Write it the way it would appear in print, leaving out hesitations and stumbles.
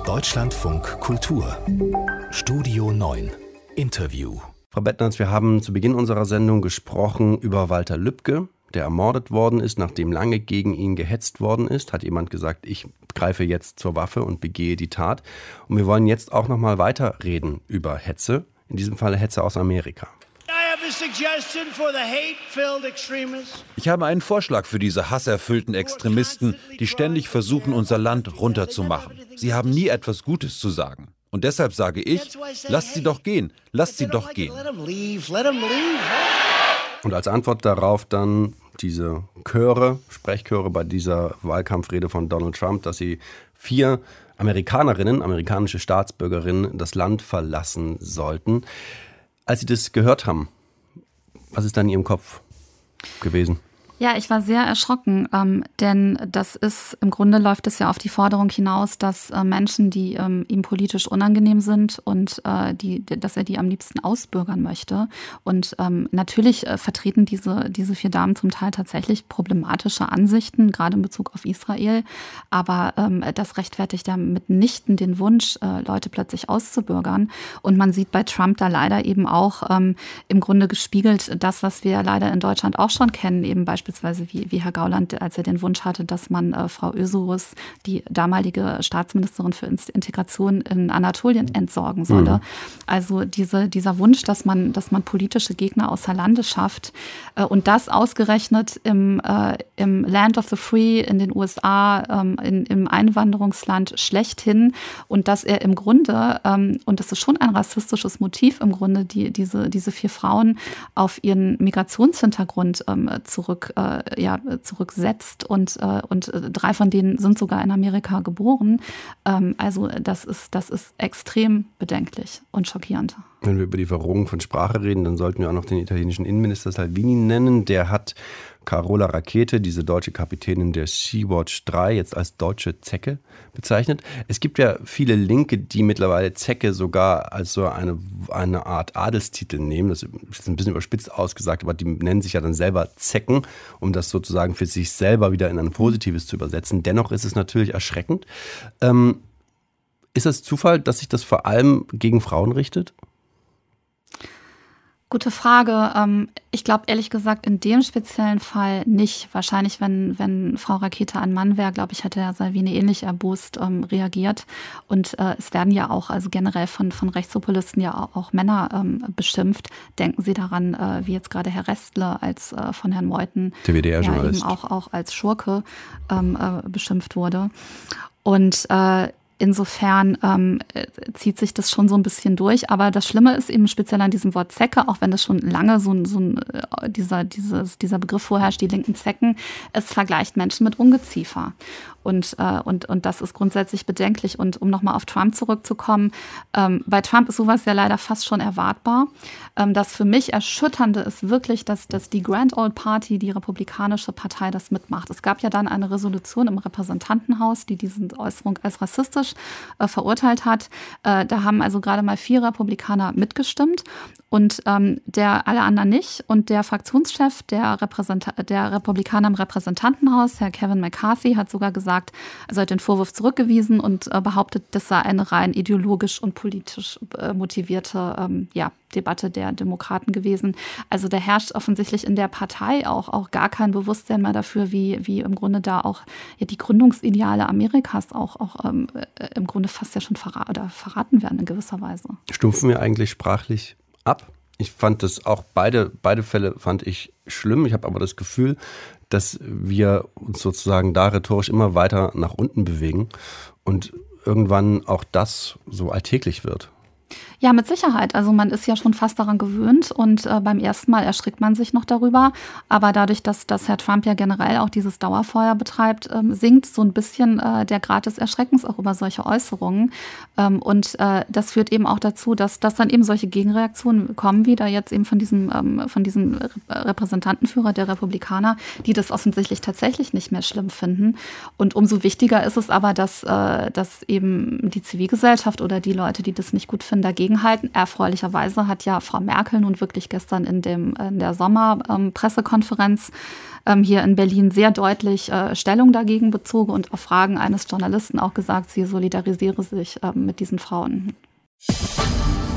Deutschlandfunk Kultur Studio 9 Interview. Frau Bettnarz, wir haben zu Beginn unserer Sendung gesprochen über Walter Lübcke, der ermordet worden ist, nachdem lange gegen ihn gehetzt worden ist. Hat jemand gesagt, ich greife jetzt zur Waffe und begehe die Tat. Und wir wollen jetzt auch noch mal weiterreden über Hetze, in diesem Fall Hetze aus Amerika. Ich habe einen Vorschlag für diese hasserfüllten Extremisten, die ständig versuchen, unser Land runterzumachen. Sie haben nie etwas Gutes zu sagen. Und deshalb sage ich, lasst sie doch gehen, lasst sie doch gehen. Und als Antwort darauf dann diese Sprechchöre bei dieser Wahlkampfrede von Donald Trump, dass sie 4 Amerikanerinnen, amerikanische Staatsbürgerinnen, das Land verlassen sollten. Als Sie das gehört haben, was ist da in Ihrem Kopf gewesen? Ja, ich war sehr erschrocken, denn im Grunde läuft es ja auf die Forderung hinaus, dass Menschen, die ihm politisch unangenehm sind und dass er die am liebsten ausbürgern möchte. Und natürlich vertreten diese 4 Damen zum Teil tatsächlich problematische Ansichten, gerade in Bezug auf Israel. Aber das rechtfertigt ja mitnichten den Wunsch, Leute plötzlich auszubürgern. Und man sieht bei Trump da leider eben auch im Grunde gespiegelt das, was wir leider in Deutschland auch schon kennen, eben beispielsweise wie Herr Gauland, als er den Wunsch hatte, dass man Frau Ösurus, die damalige Staatsministerin für Integration in Anatolien, entsorgen solle. Mhm. Also dieser Wunsch, dass man politische Gegner außer Lande schafft und das ausgerechnet im Land of the Free in den USA, im Einwanderungsland schlechthin und dass er im Grunde, und das ist schon ein rassistisches Motiv im Grunde, diese 4 Frauen auf ihren Migrationshintergrund zurücksetzt und 3 von denen sind sogar in Amerika geboren. Also das ist extrem bedenklich und schockierend. Wenn wir über die Verrohung von Sprache reden, dann sollten wir auch noch den italienischen Innenminister Salvini nennen. Der hat Carola Rackete, diese deutsche Kapitänin der Sea-Watch 3, jetzt als deutsche Zecke bezeichnet. Es gibt ja viele Linke, die mittlerweile Zecke sogar als so eine Art Adelstitel nehmen. Das ist ein bisschen überspitzt ausgesagt, aber die nennen sich ja dann selber Zecken, um das sozusagen für sich selber wieder in ein Positives zu übersetzen. Dennoch ist es natürlich erschreckend. Ist das Zufall, dass sich das vor allem gegen Frauen richtet? Gute Frage. Ich glaube ehrlich gesagt in dem speziellen Fall nicht. Wahrscheinlich, wenn Frau Rackete ein Mann wäre, glaube ich, hätte Herr Salvini ähnlich erbost reagiert. Und es werden ja auch, also generell von Rechtspopulisten ja auch Männer beschimpft. Denken Sie daran, wie jetzt gerade Herr Restle als von Herrn Meuthen der WDR-Journalist eben auch als Schurke beschimpft wurde. Und insofern zieht sich das schon so ein bisschen durch. Aber das Schlimme ist eben speziell an diesem Wort Zecke, auch wenn das schon lange dieser Begriff vorherrscht, die linken Zecken, es vergleicht Menschen mit Ungeziefer. Und das ist grundsätzlich bedenklich. Und um nochmal auf Trump zurückzukommen, bei Trump ist sowas ja leider fast schon erwartbar. Das für mich Erschütternde ist wirklich, dass die Grand Old Party, die republikanische Partei, das mitmacht. Es gab ja dann eine Resolution im Repräsentantenhaus, die diese Äußerung als rassistisch verurteilt hat. Da haben also gerade mal 4 Republikaner mitgestimmt und alle anderen nicht. Und der Fraktionschef der Republikaner im Repräsentantenhaus, Herr Kevin McCarthy, hat sogar gesagt, er hat den Vorwurf zurückgewiesen und behauptet, das sei eine rein ideologisch und politisch motivierte Debatte der Demokraten gewesen. Also da herrscht offensichtlich in der Partei auch gar kein Bewusstsein mehr dafür, wie im Grunde da auch die Gründungsideale Amerikas auch im Grunde fast ja schon verraten werden in gewisser Weise. Stumpfen wir eigentlich sprachlich ab? Ich fand das auch, beide Fälle fand ich schlimm. Ich habe aber das Gefühl, dass wir uns sozusagen da rhetorisch immer weiter nach unten bewegen und irgendwann auch das so alltäglich wird. Ja, mit Sicherheit. Also man ist ja schon fast daran gewöhnt und beim ersten Mal erschrickt man sich noch darüber. Aber dadurch, dass Herr Trump ja generell auch dieses Dauerfeuer betreibt, sinkt so ein bisschen der Grad des Erschreckens auch über solche Äußerungen. Und das führt eben auch dazu, dass dann eben solche Gegenreaktionen kommen, wie da jetzt eben von diesem Repräsentantenführer der Republikaner, die das offensichtlich tatsächlich nicht mehr schlimm finden. Und umso wichtiger ist es aber, dass eben die Zivilgesellschaft oder die Leute, die das nicht gut finden, dagegen dagegenhalten. Erfreulicherweise hat ja Frau Merkel nun wirklich gestern in der Sommerpressekonferenz hier in Berlin sehr deutlich Stellung dagegen bezogen und auf Fragen eines Journalisten auch gesagt, sie solidarisiere sich mit diesen Frauen.